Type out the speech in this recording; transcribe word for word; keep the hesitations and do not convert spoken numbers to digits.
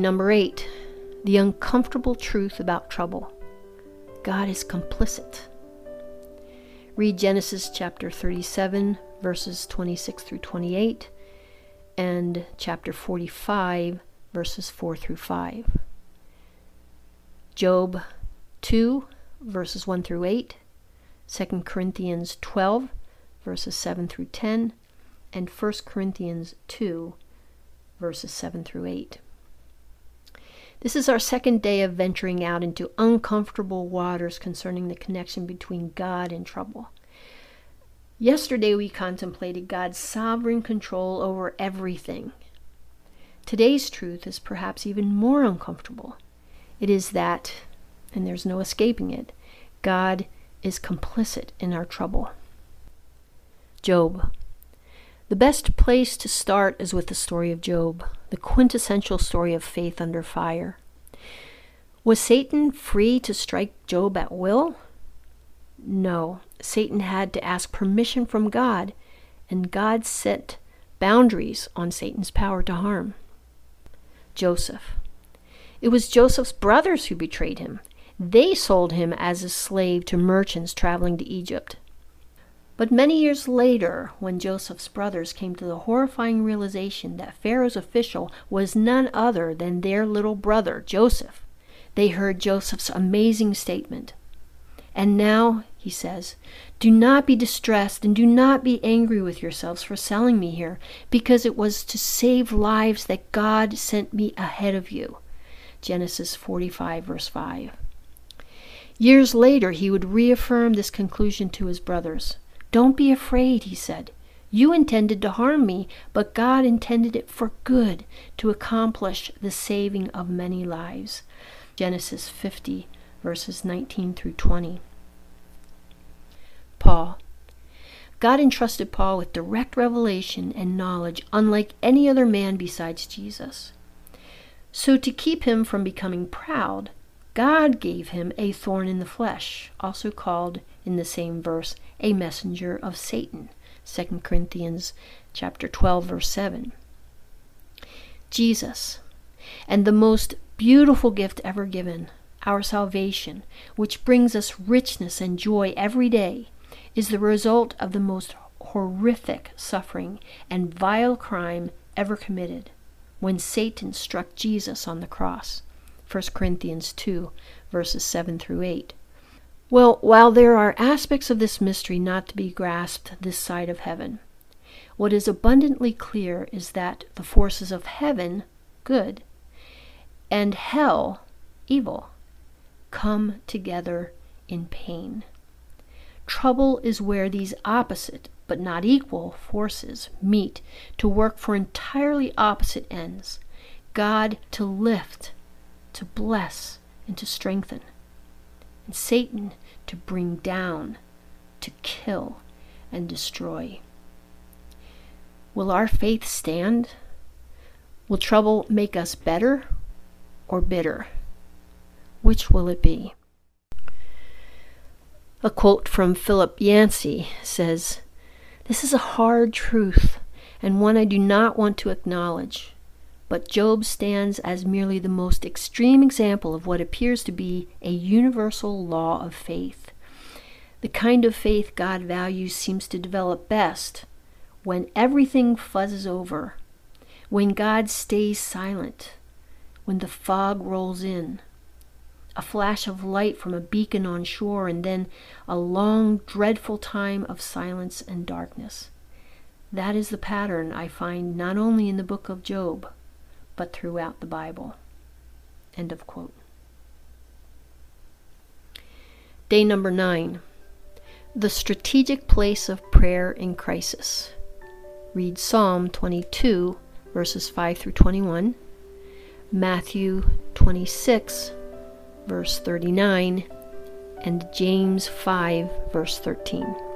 number eight, the uncomfortable truth about trouble. God is complicit. Read Genesis chapter thirty-seven, verses twenty-six through twenty-eight, and chapter forty-five, verses four through five. Job two, verses one through eight, Second Corinthians twelve, verses seven through ten, and First Corinthians two, verses seven through eight. This is our second day of venturing out into uncomfortable waters concerning the connection between God and trouble. Yesterday we contemplated God's sovereign control over everything. Today's truth is perhaps even more uncomfortable. It is that, and there's no escaping it, God is complicit in our trouble. Job. The best place to start is with the story of Job, the quintessential story of faith under fire. Was Satan free to strike Job at will? No, Satan had to ask permission from God, and God set boundaries on Satan's power to harm. Joseph. It was Joseph's brothers who betrayed him. They sold him as a slave to merchants traveling to Egypt. But many years later, when Joseph's brothers came to the horrifying realization that Pharaoh's official was none other than their little brother, Joseph, they heard Joseph's amazing statement. And now, he says, do not be distressed and do not be angry with yourselves for selling me here, because it was to save lives that God sent me ahead of you. Genesis forty-five, verse five. Years later, he would reaffirm this conclusion to his brothers. Don't be afraid, he said. You intended to harm me, but God intended it for good, to accomplish the saving of many lives. Genesis fifty, verses nineteen through twenty. Paul. God entrusted Paul with direct revelation and knowledge unlike any other man besides Jesus. So to keep him from becoming proud, God gave him a thorn in the flesh, also called in the same verse a messenger of Satan. Second Corinthians chapter twelve, verse seven. Jesus, and the most beautiful gift ever given, our salvation, which brings us richness and joy every day, is the result of the most horrific suffering and vile crime ever committed, when Satan struck Jesus on the cross. First Corinthians two, verses seven through eight. Well, while there are aspects of this mystery not to be grasped this side of heaven, what is abundantly clear is that the forces of heaven, good, and hell, evil, come together in pain. Trouble is where these opposite, but not equal, forces meet to work for entirely opposite ends. God to lift, to bless, and to strengthen, and Satan to bring down, to kill, and destroy. Will our faith stand? Will trouble make us better or bitter? Which will it be? A quote from Philip Yancey says, "This is a hard truth, and one I do not want to acknowledge. But Job stands as merely the most extreme example of what appears to be a universal law of faith. The kind of faith God values seems to develop best when everything fuzzes over, when God stays silent, when the fog rolls in, a flash of light from a beacon on shore, and then a long, dreadful time of silence and darkness. That is the pattern I find not only in the book of Job, but throughout the Bible." End of quote. Day number nine. The strategic place of prayer in crisis. Read Psalm twenty-two, verses five through twenty-one, Matthew twenty-six, verse thirty-nine, and James five, verse thirteen.